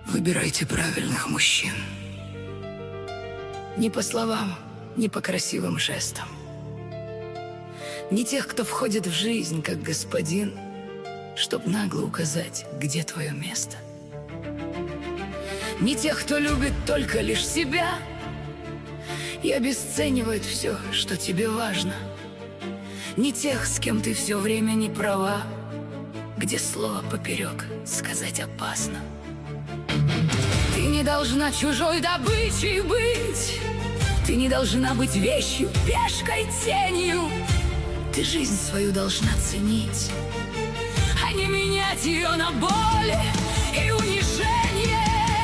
Выбирайте правильных мужчин. Не по словам, не по красивым жестам. Не тех, кто входит в жизнь как господин, чтоб нагло указать, где твое место. Не тех, кто любит только лишь себя и обесценивает все, что тебе важно. Не тех, с кем ты все время не права, где слово поперек сказать опасно. Ты не должна чужой добычей быть, ты не должна быть вещью, пешкой, тенью. Ты жизнь свою должна ценить, а не менять ее на боли и унижение.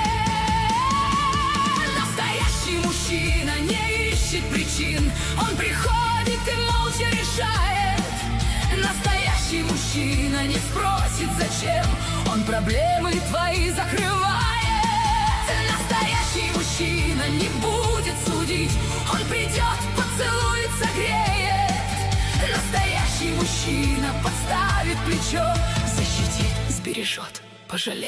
Настоящий мужчина не ищет причин, он приходит и молча решает. Настоящий мужчина не спросит зачем, он проблемы твои закрывает. Настоящий мужчина не будет судить, он придет, поцелует, согреет. Настоящий мужчина подставит плечо, защитит, сбережет, пожалеет.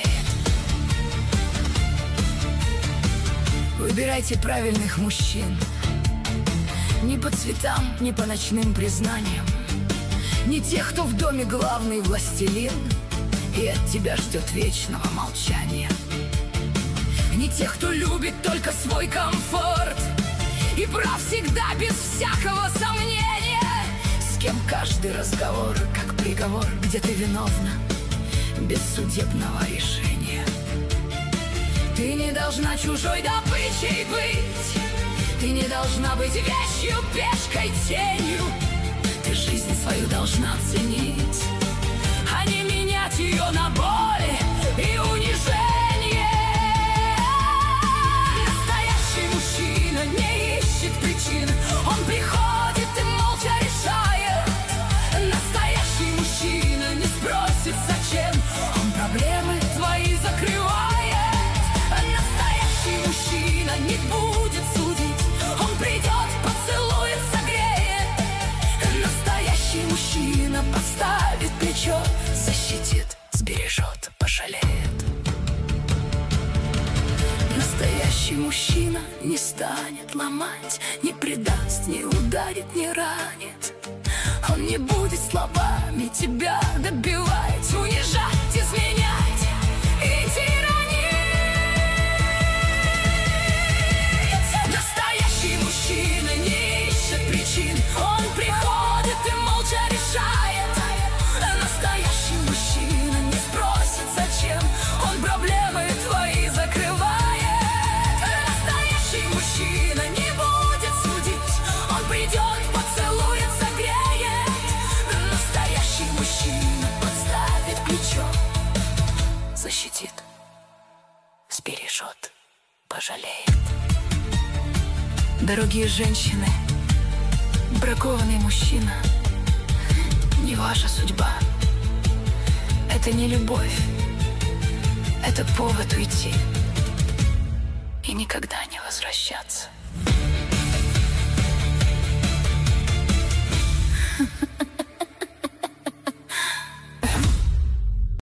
Выбирайте правильных мужчин. Не по цветам, не по ночным признаниям. Не тех, кто в доме главный властелин и от тебя ждет вечного молчания. Не тех, кто любит только свой комфорт и прав всегда без всякого сомнения. С кем каждый разговор как приговор, где ты виновна без судебного решения. Ты не должна чужой добычей быть, ты не должна быть вещью, пешкой, тенью. Ты жизнь свою должна ценить, а не менять ее на боли и унижение. Настоящий мужчина не ищет причин, он приходит и молча решает. Настоящий мужчина не спросит зачем, он проблемы твои закрывает. Настоящий мужчина не будет судить, он придет, поцелует, согреет. Настоящий мужчина подставит плечо, защитит, сбережет, пожалеет. Настоящий мужчина не станет ломать, не предаст, не ударит, не ранит. Он не будет словами тебя добивать, унижать, изменять и тиранить. Настоящий мужчина не ищет причин, он приходит и молча решает. Настоящий мужчина не спросит зачем, он проблемы твои закрывает. Настоящий мужчина не будет судить, он придет, поцелует, согреет. Настоящий мужчина подставит плечо, защитит, сбережет, пожалеет. Дорогие женщины, бракованный мужчина не ваша судьба. Это не любовь, это повод уйти и никогда не возвращаться.